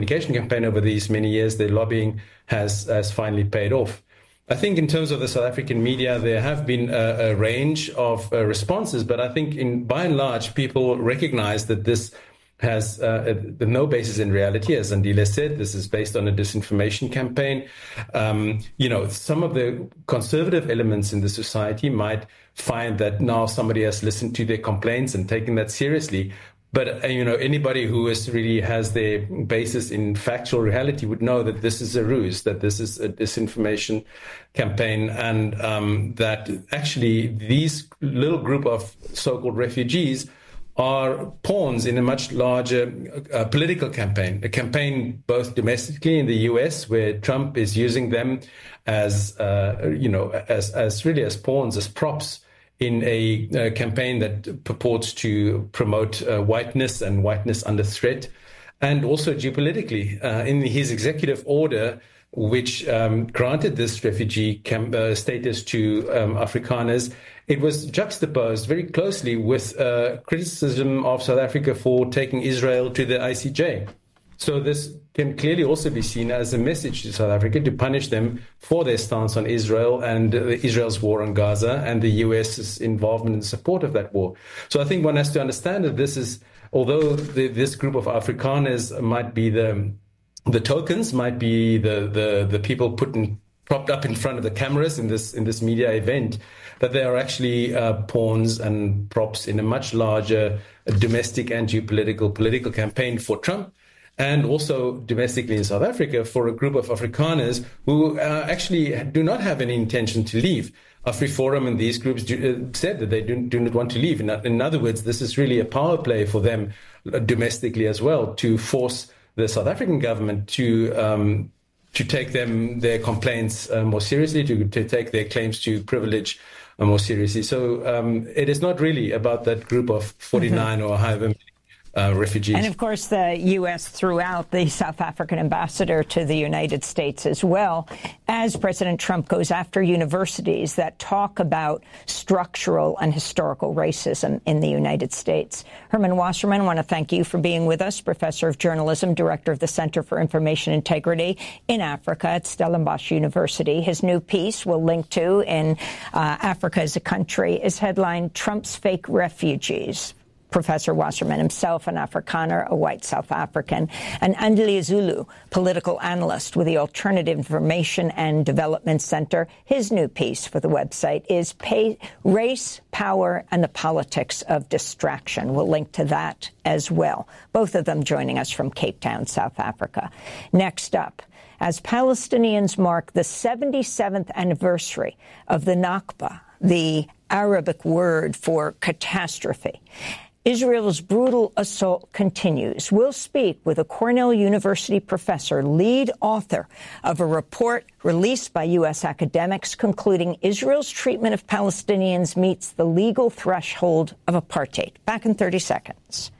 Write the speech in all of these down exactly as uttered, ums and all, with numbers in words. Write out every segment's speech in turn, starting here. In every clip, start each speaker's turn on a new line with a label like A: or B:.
A: communication campaign over these many years, their lobbying has, has finally paid off. I think in terms of the South African media, there have been a, a range of uh, responses, but I think in by and large, people recognize that this has uh, a, no basis in reality. As Andile said, this is based on a disinformation campaign. Um, you know, some of the conservative elements in the society might find that now somebody has listened to their complaints and taken that seriously. But, uh, you know, anybody who is really has their basis in factual reality would know that this is a ruse, that this is a disinformation campaign, and um, that actually these little group of so-called refugees are pawns in a much larger uh, political campaign, a campaign both domestically in the U S, where Trump is using them as, uh, you know, as, as really as pawns, as props, in a, a campaign that purports to promote uh, whiteness and whiteness under threat, and also geopolitically. Uh, in his executive order, which um, granted this refugee camp, uh, status to um, Afrikaners, it was juxtaposed very closely with uh, criticism of South Africa for taking Israel to the I C J. So this can clearly also be seen as a message to South Africa to punish them for their stance on Israel and uh, Israel's war on Gaza and the U S's involvement in support of that war. So I think one has to understand that this is, although the, this group of Afrikaners might be the the tokens, might be the the, the people put in, propped up in front of the cameras in this in this media event, that they are actually uh, pawns and props in a much larger domestic and geopolitical political campaign for Trump, and also domestically in South Africa for a group of Afrikaners who uh, actually do not have any intention to leave. AfriForum and these groups do, uh, said that they do, do not want to leave. In, in other words, this is really a power play for them uh, domestically as well, to force the South African government to um, to take them their complaints uh, more seriously, to, to take their claims to privilege uh, more seriously. So um, it is not really about that group of forty-nine mm-hmm. or however many Uh, refugees.
B: And of course, the U S threw out the South African ambassador to the United States as well, as President Trump goes after universities that talk about structural and historical racism in the United States. Herman Wasserman, I want to thank you for being with us, Professor of Journalism, Director of the Center for Information Integrity in Africa at Stellenbosch University. His new piece we'll link to in uh, Africa as a Country is headlined Trump's Fake Refugees. Professor Wasserman himself, an Afrikaner, a white South African, and Andile Zulu, political analyst with the Alternative Information and Development Center. His new piece for the website is Pay, Race, Power, and the Politics of Distraction. We'll link to that as well. Both of them joining us from Cape Town, South Africa. Next up, as Palestinians mark the seventy-seventh anniversary of the Nakba, the Arabic word for catastrophe, Israel's brutal assault continues. We'll speak with a Cornell University professor, lead author of a report released by U S academics concluding Israel's treatment of Palestinians meets the legal threshold of apartheid. Back in thirty seconds.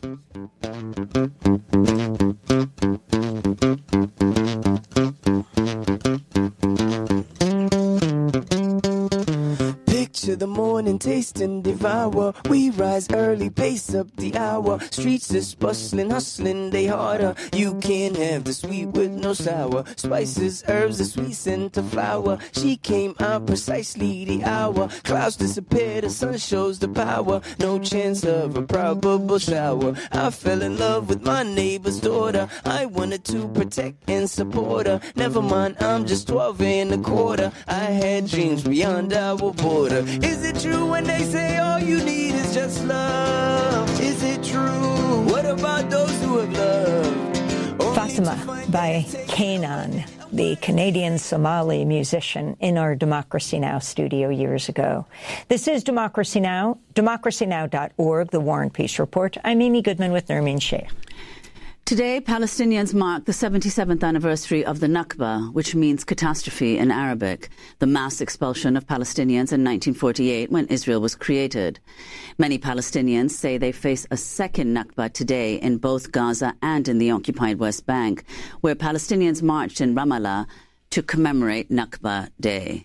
C: To the morning, taste and devour. We rise early, pace up the hour. Streets is bustling, hustling, they harder. You can't have the sweet with no sour. Spices, herbs, the sweet scent of flower. She came out precisely the hour. Clouds disappear, the sun shows the power. No chance of a probable shower. I fell in love with my neighbor's daughter. I wanted to protect and support her. Never mind, I'm just twelve and a quarter. I had dreams beyond our border. Is it true when they say all you need is just love? Is it true? What about those who have loved? Only Fatima by Kanan, the Canadian-Somali musician in our Democracy Now! Studio years ago. This is Democracy Now!, democracy now dot org, the War and Peace Report. I'm Amy Goodman with Nermeen Sheikh.
D: Today, Palestinians mark the seventy-seventh anniversary of the Nakba, which means catastrophe in Arabic, the mass expulsion of Palestinians in nineteen forty-eight when Israel was created. Many Palestinians say they face a second Nakba today in both Gaza and in the occupied West Bank, where Palestinians marched in Ramallah to commemorate Nakba Day.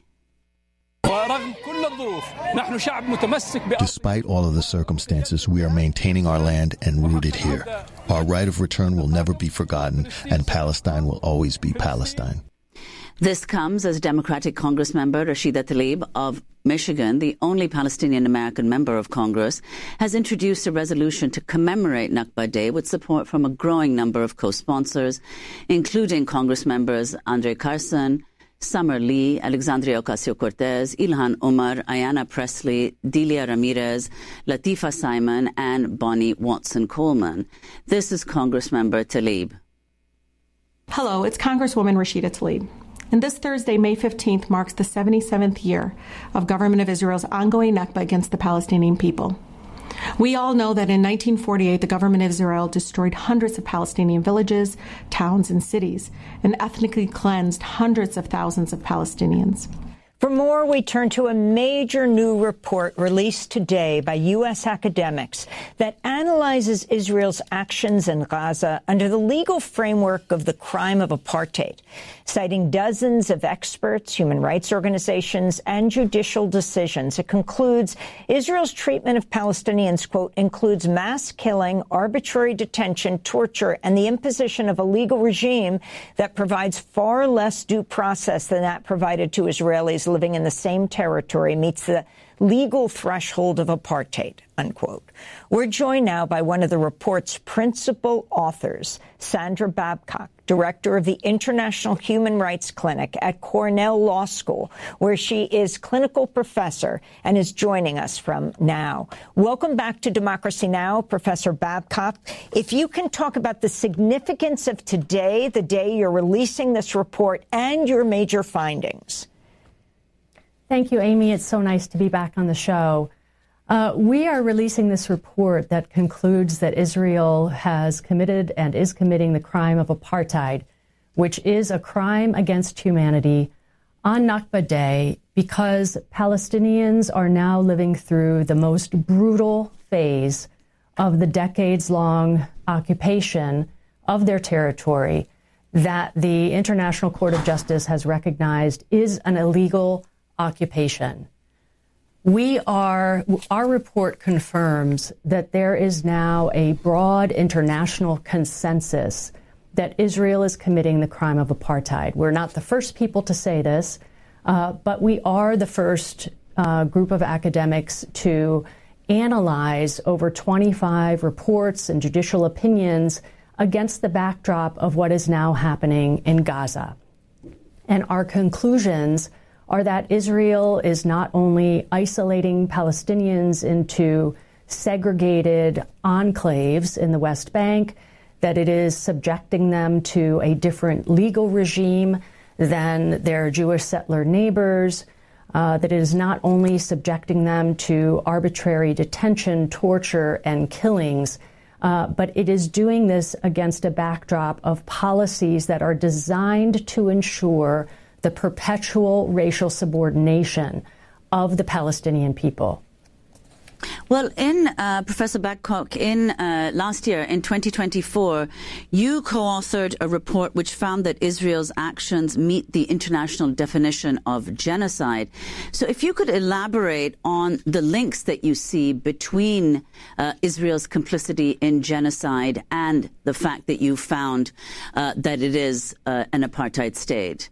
E: Despite all of the circumstances, we are maintaining our land and rooted here. Our right of return will never be forgotten, and Palestine will always be Palestine.
D: This comes as Democratic Congress member Rashida Tlaib of Michigan, the only Palestinian-American member of Congress, has introduced a resolution to commemorate Nakba Day with support from a growing number of co-sponsors, including Congress members Andre Carson, Summer Lee, Alexandria Ocasio-Cortez, Ilhan Omar, Ayanna Pressley, Delia Ramirez, Latifa Simon, and Bonnie Watson-Coleman. This is Congressmember Tlaib.
F: Hello, it's Congresswoman Rashida Tlaib. And this Thursday, May fifteenth, marks the seventy-seventh year of Government of Israel's ongoing Nakba against the Palestinian people. We all know that in nineteen forty-eight, the Government of Israel destroyed hundreds of Palestinian villages, towns, and cities, and ethnically cleansed hundreds of thousands of Palestinians.
B: For more, we turn to a major new report released today by U S academics that analyzes Israel's actions in Gaza under the legal framework of the crime of apartheid, citing dozens of experts, human rights organizations, and judicial decisions. It concludes Israel's treatment of Palestinians, quote, includes mass killing, arbitrary detention, torture, and the imposition of a legal regime that provides far less due process than that provided to Israelis living in the same territory, meets the legal threshold of apartheid, unquote. We're joined now by one of the report's principal authors, Sandra Babcock, director of the International Human Rights Clinic at Cornell Law School, where she is clinical professor and is joining us from now. Welcome back to Democracy Now!, Professor Babcock. If you can talk about the significance of today, the day you're releasing this report, and your major findings.
G: Thank you, Amy. It's so nice to be back on the show. Uh, we are releasing this report that concludes that Israel has committed and is committing the crime of apartheid, which is a crime against humanity on Nakba Day because Palestinians are now living through the most brutal phase of the decades-long occupation of their territory that the International Court of Justice has recognized is an illegal occupation. We are, our report confirms that there is now a broad international consensus that Israel is committing the crime of apartheid. We're not the first people to say this, uh, but we are the first uh, group of academics to analyze over twenty-five reports and judicial opinions against the backdrop of what is now happening in Gaza. And our conclusions are that Israel is not only isolating Palestinians into segregated enclaves in the West Bank, that it is subjecting them to a different legal regime than their Jewish settler neighbors, uh, that it is not only subjecting them to arbitrary detention, torture, and killings, uh, but it is doing this against a backdrop of policies that are designed to ensure the perpetual racial subordination of the Palestinian people.
D: Well, in uh, Professor Babcock, in uh, last year, in twenty twenty-four, you co-authored a report which found that Israel's actions meet the international definition of genocide. So if you could elaborate on the links that you see between uh, Israel's complicity in genocide and the fact that you found uh, that it is uh, an apartheid state.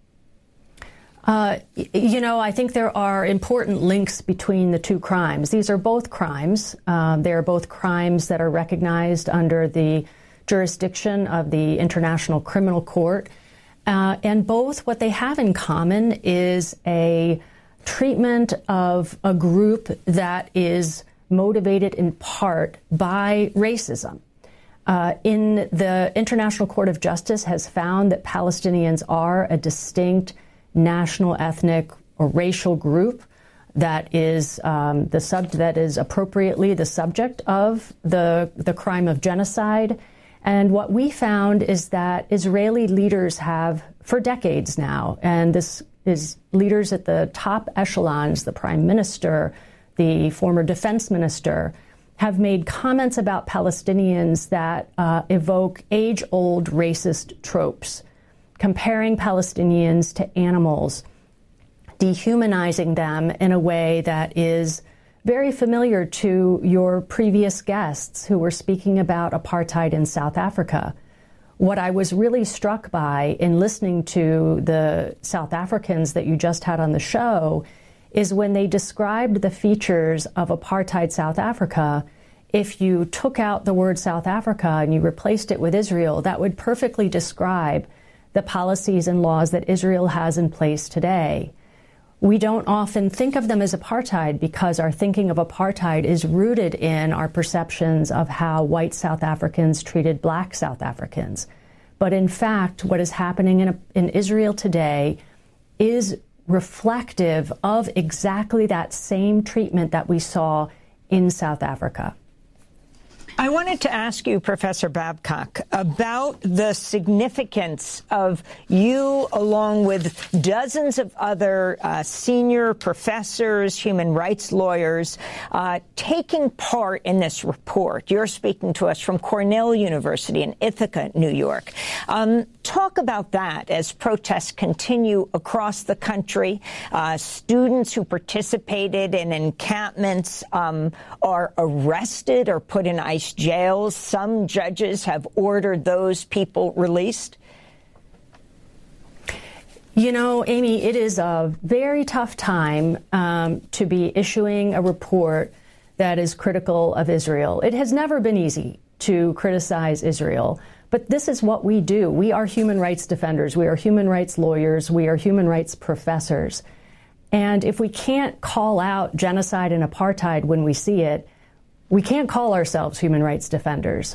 G: Uh, you know, I think there are important links between the two crimes. These are both crimes. Uh, they are both crimes that are recognized under the jurisdiction of the International Criminal Court. Uh, and both, what they have in common is a treatment of a group that is motivated in part by racism. Uh, in the International Court of Justice has found that Palestinians are a distinct national, ethnic, or racial group that is um, the sub that is appropriately the subject of the the crime of genocide. And what we found is that Israeli leaders have, for decades now, and this is leaders at the top echelons, the prime minister, the former defense minister, have made comments about Palestinians that uh, evoke age-old racist tropes, comparing Palestinians to animals, dehumanizing them in a way that is very familiar to your previous guests who were speaking about apartheid in South Africa. What I was really struck by in listening to the South Africans that you just had on the show is when they described the features of apartheid South Africa, if you took out the word South Africa and you replaced it with Israel, that would perfectly describe the policies and laws that Israel has in place today. We don't often think of them as apartheid because our thinking of apartheid is rooted in our perceptions of how white South Africans treated black South Africans. But in fact, what is happening in, in Israel today is reflective of exactly that same treatment that we saw in South Africa.
B: I wanted to ask you, Professor Babcock, about the significance of you, along with dozens of other uh, senior professors, human rights lawyers, uh, taking part in this report. You're speaking to us from Cornell University in Ithaca, New York. Um, talk about that as protests continue across the country. Uh, students who participated in encampments um, are arrested or put in ICE jails. Some judges have ordered those people released.
G: You know, Amy, it is a very tough time um, to be issuing a report that is critical of Israel. It has never been easy to criticize Israel, but this is what we do. We are human rights defenders. We are human rights lawyers. We are human rights professors. And if we can't call out genocide and apartheid when we see it, we can't call ourselves human rights defenders.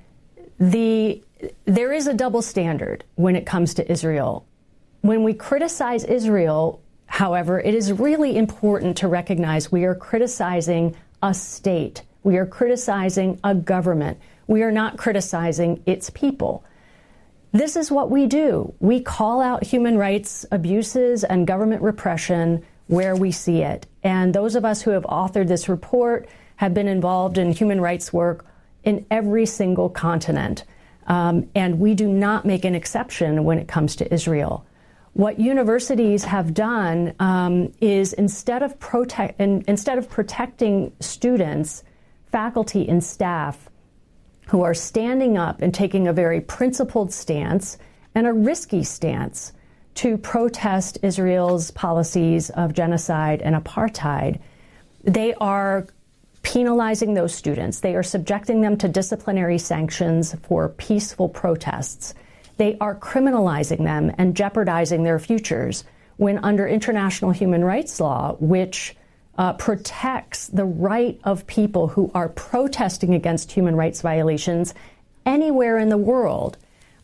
G: The, there is a double standard when it comes to Israel. When we criticize Israel, however, it is really important to recognize we are criticizing a state. We are criticizing a government. We are not criticizing its people. This is what we do. We call out human rights abuses and government repression where we see it. And those of us who have authored this report have been involved in human rights work in every single continent. Um, and we do not make an exception when it comes to Israel. What universities have done um, is instead of, protect, in, instead of protecting students, faculty, and staff who are standing up and taking a very principled stance and a risky stance to protest Israel's policies of genocide and apartheid, they are penalizing those students. They are subjecting them to disciplinary sanctions for peaceful protests. They are criminalizing them and jeopardizing their futures when under international human rights law, which uh, protects the right of people who are protesting against human rights violations anywhere in the world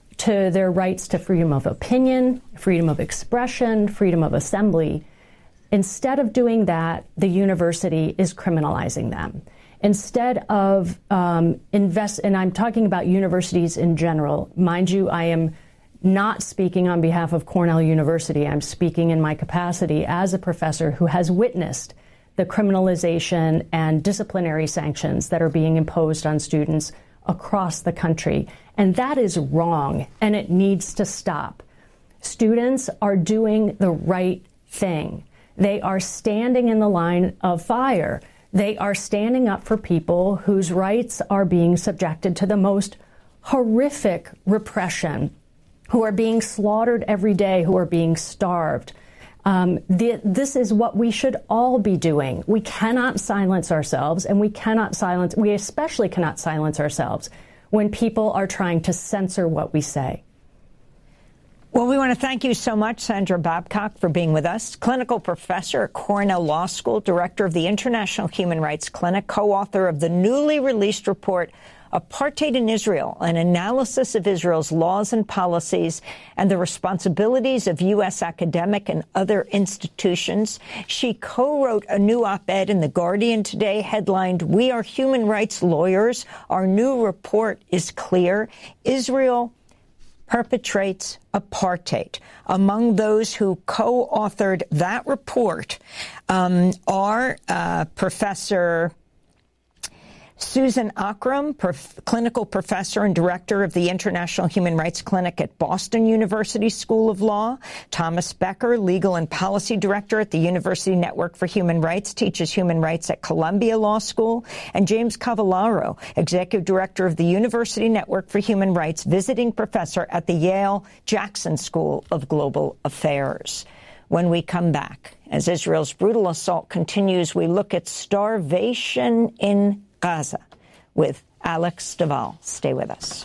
G: to their rights to freedom of opinion, freedom of expression, freedom of assembly. Instead of doing that, the university is criminalizing them. Instead of um, invest, and I'm talking about universities in general. Mind you, I am not speaking on behalf of Cornell University. I'm speaking in my capacity as a professor who has witnessed the criminalization and disciplinary sanctions that are being imposed on students across the country. And that is wrong, and it needs to stop. Students are doing the right thing. They are standing in the line of fire. They are standing up for people whose rights are being subjected to the most horrific repression, who are being slaughtered every day, who are being starved. Um, the, this is what we should all be doing. We cannot silence ourselves, and we cannot silence, we especially cannot silence ourselves when people are trying to censor what we say.
B: Well, we want to thank you so much, Sandra Babcock, for being with us. Clinical professor at Cornell Law School, director of the International Human Rights Clinic, co-author of the newly released report, Apartheid in Israel, an analysis of Israel's laws and policies and the responsibilities of U S academic and other institutions. She co-wrote a new op-ed in The Guardian today headlined, "We are human rights lawyers. Our new report is clear. Israel perpetrates apartheid." Among those who co-authored that report um, are uh, Professor Susan Akram, prof- clinical professor and director of the International Human Rights Clinic at Boston University School of Law. Thomas Becker, legal and policy director at the University Network for Human Rights, teaches human rights at Columbia Law School. And James Cavallaro, executive director of the University Network for Human Rights, visiting professor at the Yale Jackson School of Global Affairs. When we come back, as Israel's brutal assault continues, we look at starvation in Gaza with Alex Duval. Stay with us.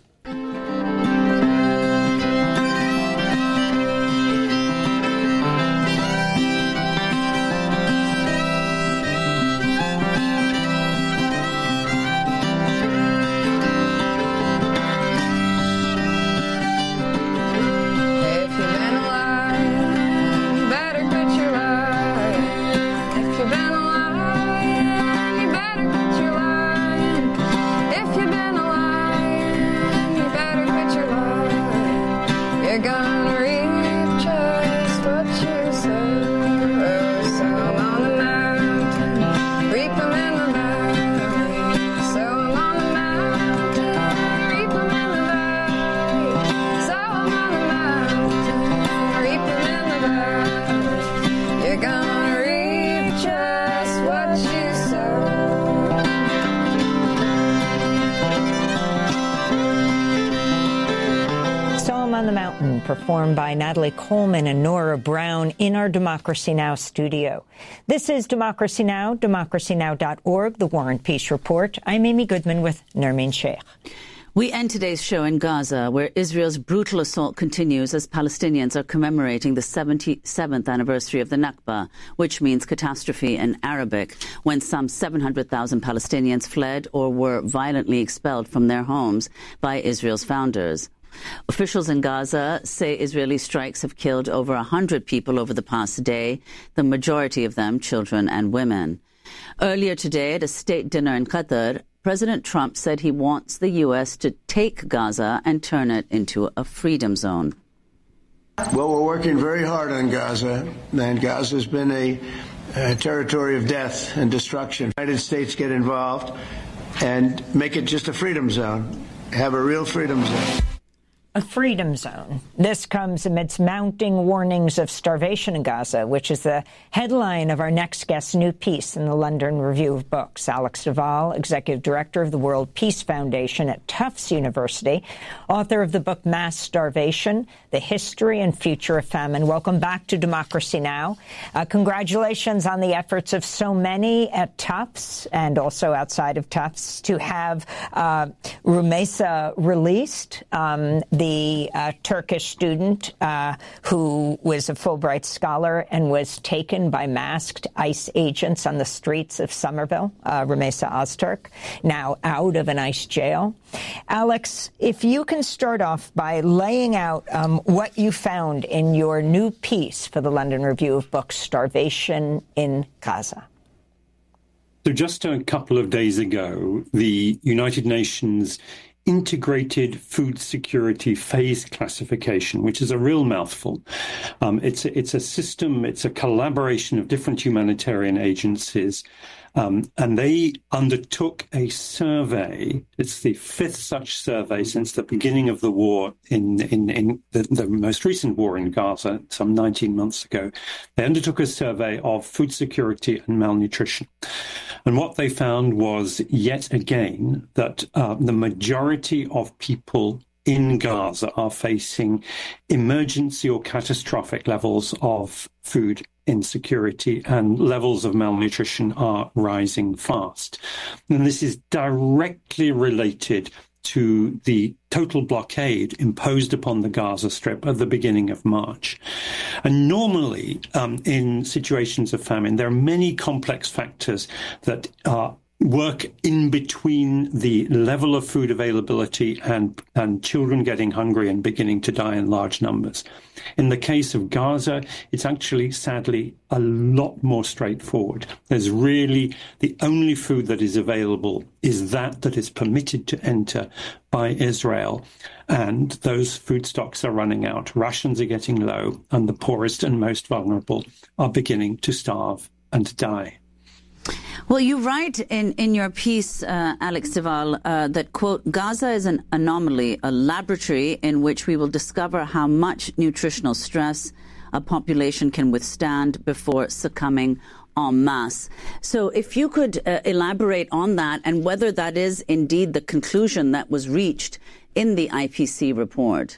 B: On the Mountain, performed by Natalie Coleman and Nora Brown in our Democracy Now! Studio. This is Democracy Now!, democracy now dot org, the War and Peace Report. I'm Amy Goodman with Nermeen Sheikh.
D: We end today's show in Gaza, where Israel's brutal assault continues as Palestinians are commemorating the seventy-seventh anniversary of the Nakba, which means catastrophe in Arabic, when some seven hundred thousand Palestinians fled or were violently expelled from their homes by Israel's founders. Officials in Gaza say Israeli strikes have killed over one hundred people over the past day, the majority of them children and women. Earlier today, at a state dinner in Qatar, President Trump said he wants the U S to take Gaza and turn it into a freedom zone.
H: Well, we're working very hard on Gaza, and Gaza has been a, a territory of death and destruction. The United States get involved and make it just a freedom zone, have a real freedom zone.
B: A freedom zone. This comes amidst mounting warnings of starvation in Gaza, which is the headline of our next guest's new piece in the London Review of Books. Alex Duval, executive director of the World Peace Foundation at Tufts University, author of the book Mass Starvation, The History and Future of Famine. Welcome back to Democracy Now! Uh, congratulations on the efforts of so many at Tufts and also outside of Tufts to have uh, Rumeysa released. Um, the The uh, Turkish student uh, who was a Fulbright scholar and was taken by masked ICE agents on the streets of Somerville, uh, Rumeysa Ozturk, now out of an ICE jail. Alex, if you can start off by laying out um, what you found in your new piece for the London Review of Books, Starvation in Gaza.
I: So just a couple of days ago, the United Nations Integrated Food Security Phase Classification, which is a real mouthful. Um, it's, a, it's a system, it's a collaboration of different humanitarian agencies, um, and they undertook a survey. It's the fifth such survey since the beginning of the war in, in, in the, the most recent war in Gaza, some nineteen months ago. They undertook a survey of food security and malnutrition. And what they found was, yet again, that uh, the majority of people in Gaza are facing emergency or catastrophic levels of food insecurity, and levels of malnutrition are rising fast. And this is directly related to the total blockade imposed upon the Gaza Strip at the beginning of March. And normally, um, in situations of famine, there are many complex factors that are work in between the level of food availability and, and children getting hungry and beginning to die in large numbers. In the case of Gaza, it's actually, sadly, a lot more straightforward. There's really the only food that is available is that that is permitted to enter by Israel. And those food stocks are running out. Rations are getting low, and the poorest and most vulnerable are beginning to starve and die.
D: Well, you write in, in your piece, uh, Alex de Waal, uh, that, quote, Gaza is an anomaly, a laboratory in which we will discover how much nutritional stress a population can withstand before succumbing en masse. So if you could uh, elaborate on that and whether that is indeed the conclusion that was reached in the I P C report.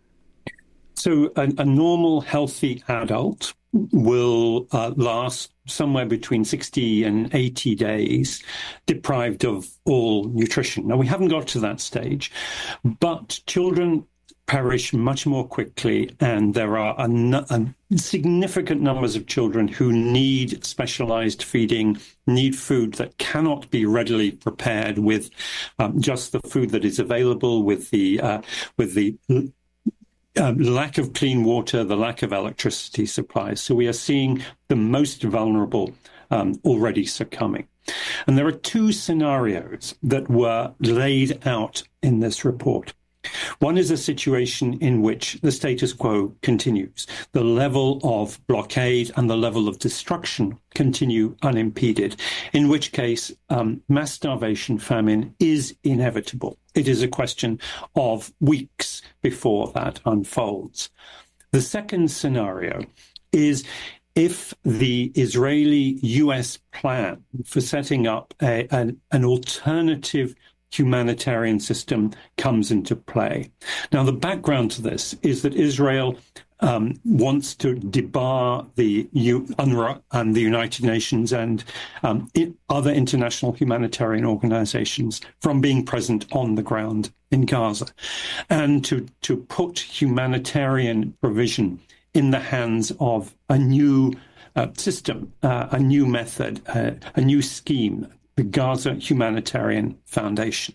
I: So a, a normal, healthy adult will uh, last somewhere between sixty and eighty days deprived of all nutrition. Now, we haven't got to that stage, but children perish much more quickly, and there are a, a significant numbers of children who need specialized feeding, need food that cannot be readily prepared with um, just the food that is available, with the uh, with the uh, lack of clean water, the lack of electricity supplies. So we are seeing the most vulnerable um, already succumbing. And there are two scenarios that were laid out in this report. One is a situation in which the status quo continues. The level of blockade and the level of destruction continue unimpeded, in which case um, mass starvation, famine is inevitable. It is a question of weeks before that unfolds. The second scenario is if the Israeli-U S plan for setting up a, an, an alternative humanitarian system comes into play. Now, the background to this is that Israel um, wants to debar the U- UNRWA and the United Nations and um, it, other international humanitarian organizations from being present on the ground in Gaza, and to, to put humanitarian provision in the hands of a new uh, system, uh, a new method, uh, a new scheme, the Gaza Humanitarian Foundation.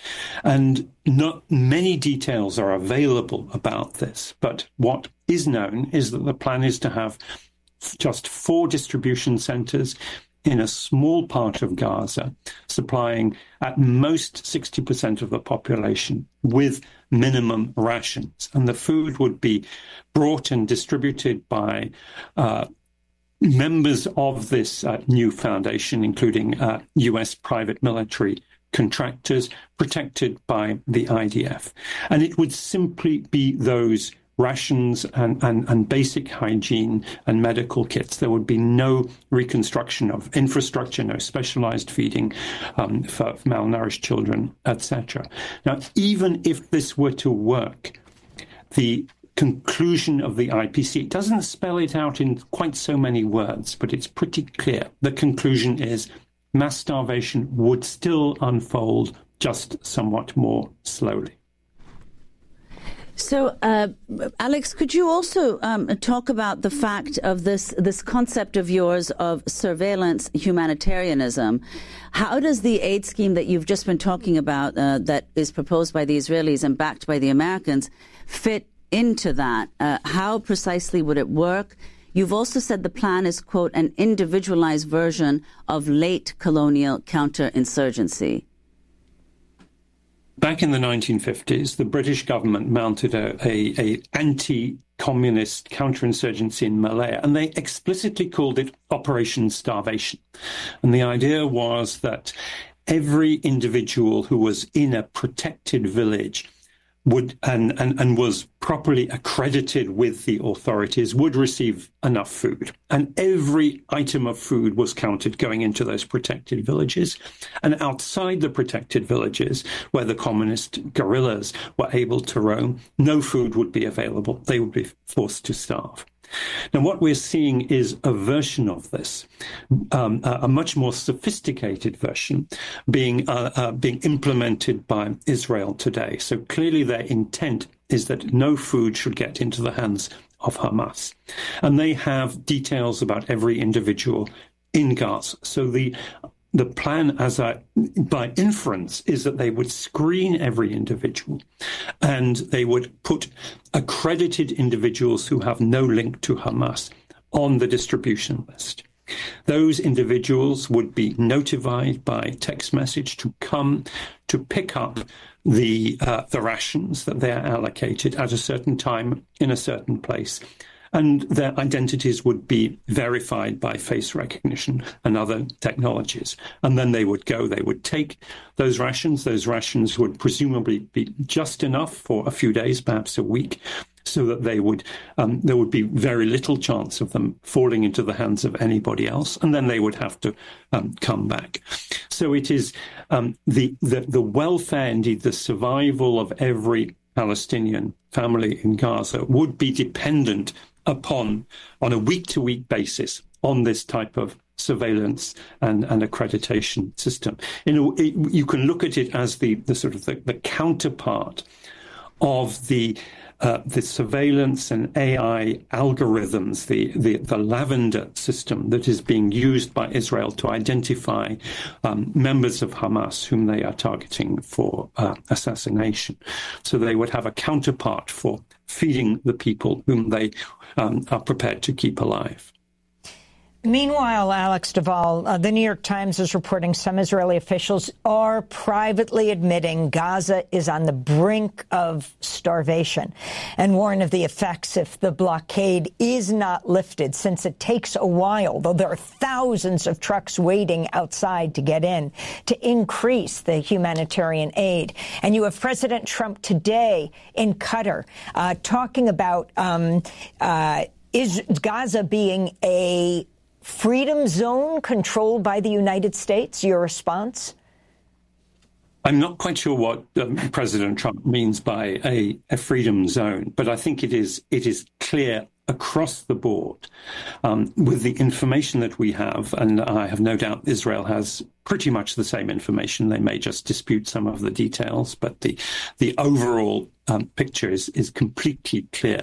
I: And not many details are available about this, but what is known is that the plan is to have just four distribution centers in a small part of Gaza, supplying at most sixty percent of the population with minimum rations. And the food would be brought and distributed by uh, members of this uh, new foundation, including uh, U S private military contractors protected by the I D F. And it would simply be those rations and, and, and basic hygiene and medical kits. There would be no reconstruction of infrastructure, no specialized feeding um, for malnourished children, et cetera. Now, even if this were to work, the conclusion of the I P C doesn't spell it out in quite so many words, but it's pretty clear. The conclusion is mass starvation would still unfold, just somewhat more slowly.
D: So, uh, Alex, could you also um, talk about the fact of this this concept of yours of surveillance humanitarianism? How does the aid scheme that you've just been talking about, uh, that is proposed by the Israelis and backed by the Americans, fit into that? Uh, how precisely would it work? You've also said the plan is, quote, an individualized version of late colonial counterinsurgency.
I: Back in the nineteen fifties, the British government mounted a, a, a anti-communist counterinsurgency in Malaya, and they explicitly called it Operation Starvation. And the idea was that every individual who was in a protected village would and, and, and was properly accredited with the authorities would receive enough food. And every item of food was counted going into those protected villages. And outside the protected villages, where the communist guerrillas were able to roam, no food would be available. They would be forced to starve. Now, what we're seeing is a version of this, um, a, a much more sophisticated version being uh, uh, being implemented by Israel today. So clearly their intent is that no food should get into the hands of Hamas. And they have details about every individual in Gaza. So the The plan, as a, by inference, is that they would screen every individual and they would put accredited individuals who have no link to Hamas on the distribution list. Those individuals would be notified by text message to come to pick up the uh, the rations that they are allocated at a certain time in a certain place. and their identities would be verified by face recognition and other technologies. And then they would go, they would take those rations. Those rations would presumably be just enough for a few days, perhaps a week, so that they would um, there would be very little chance of them falling into the hands of anybody else, and then they would have to um, come back. So it is um, the, the the welfare, indeed the survival of every Palestinian family in Gaza would be dependent upon, on a week-to-week basis, on this type of surveillance and, and accreditation system. You know, it, you can look at it as the, the sort of the, the counterpart of the uh, the surveillance and A I algorithms, the, the the Lavender system that is being used by Israel to identify um, members of Hamas whom they are targeting for uh, assassination. So they would have a counterpart for feeding the people whom they um, are prepared to keep alive.
B: Meanwhile, Alex Duvall, uh, the New York Times is reporting some Israeli officials are privately admitting Gaza is on the brink of starvation and warn of the effects if the blockade is not lifted, since it takes a while, though there are thousands of trucks waiting outside to get in, to increase the humanitarian aid. And you have President Trump today in Qatar uh, talking about um, uh, is Gaza being a freedom zone controlled by the United States. Your response?
I: I'm not quite sure what um, President Trump means by a, a freedom zone, but I think it is it is clear across the board um, with the information that we have, and I have no doubt Israel has pretty much the same information. They may just dispute some of the details, but the the overall um, picture is is completely clear,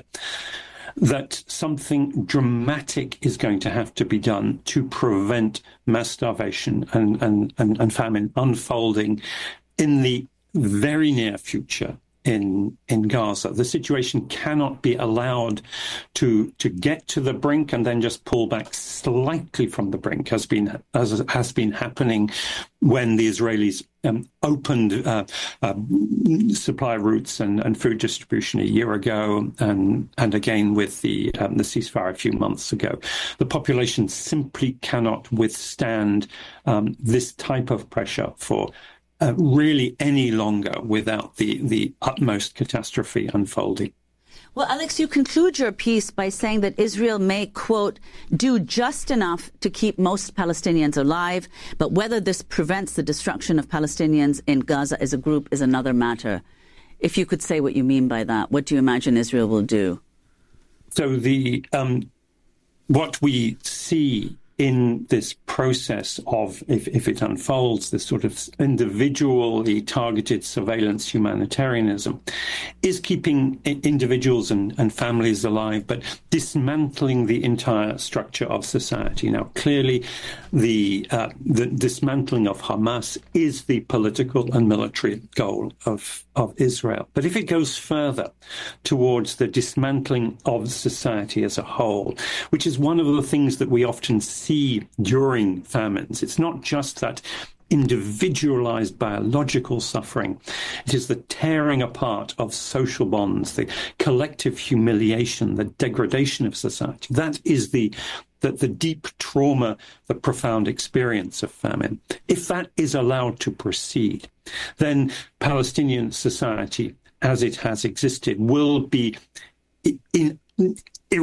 I: that something dramatic is going to have to be done to prevent mass starvation and, and, and, and famine unfolding in the very near future in in Gaza. The situation cannot be allowed to to get to the brink and then just pull back slightly from the brink, has been as has been happening when the Israelis um, opened uh, uh, supply routes and, and food distribution a year ago, and and again with the um, the ceasefire a few months ago. The population simply cannot withstand um, this type of pressure for Uh, really any longer without the, the utmost catastrophe unfolding.
D: Well, Alex, you conclude your piece by saying that Israel may, quote, do just enough to keep most Palestinians alive, but whether this prevents the destruction of Palestinians in Gaza as a group is another matter. If you could say what you mean by that, what do you imagine Israel will do?
I: So the um, what we see in this process of, if, if it unfolds, this sort of individually targeted surveillance humanitarianism, is keeping individuals and, and families alive, but dismantling the entire structure of society. Now, clearly, the, uh, the dismantling of Hamas is the political and military goal of, of Israel. But if it goes further towards the dismantling of society as a whole, which is one of the things that we often see see during famines. It's not just that individualized biological suffering. It is the tearing apart of social bonds, the collective humiliation, the degradation of society. That is the, the, the deep trauma, the profound experience of famine. If that is allowed to proceed, then Palestinian society, as it has existed, will be in, in,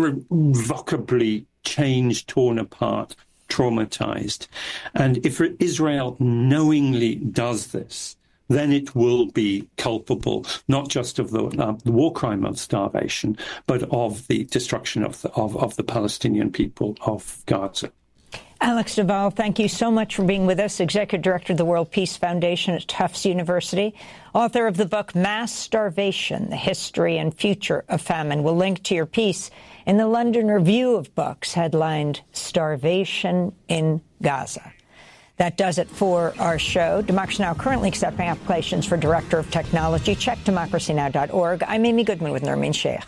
I: irrevocably changed, torn apart, traumatized. And if Israel knowingly does this, then it will be culpable not just of the, uh, the war crime of starvation, but of the destruction of the, of, of the Palestinian people of Gaza.
B: Alex Duvall, thank you so much for being with us, Executive Director of the World Peace Foundation at Tufts University, author of the book Mass Starvation, The History and Future of Famine. We'll link to your piece in the London Review of Books, headlined Starvation in Gaza. That does it for our show. Democracy Now! Currently accepting applications for Director of Technology. Check democracy now dot org. I'm Amy Goodman with Nermeen Sheikh.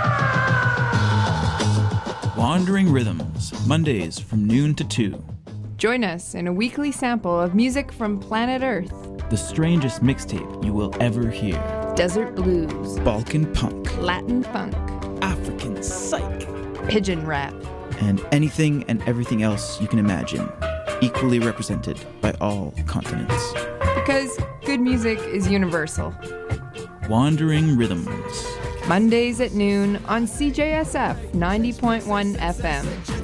J: Wandering Rhythms, Mondays from noon to two. Join us in a weekly sample of music from planet Earth.
K: The strangest mixtape you will ever hear.
J: Desert blues.
K: Balkan punk.
J: Latin funk.
K: African psych.
J: Pigeon rap.
K: And anything and everything else you can imagine. Equally represented by all continents.
J: Because good music is universal.
K: Wandering Rhythms.
J: Mondays at noon on C J S F ninety point one F M.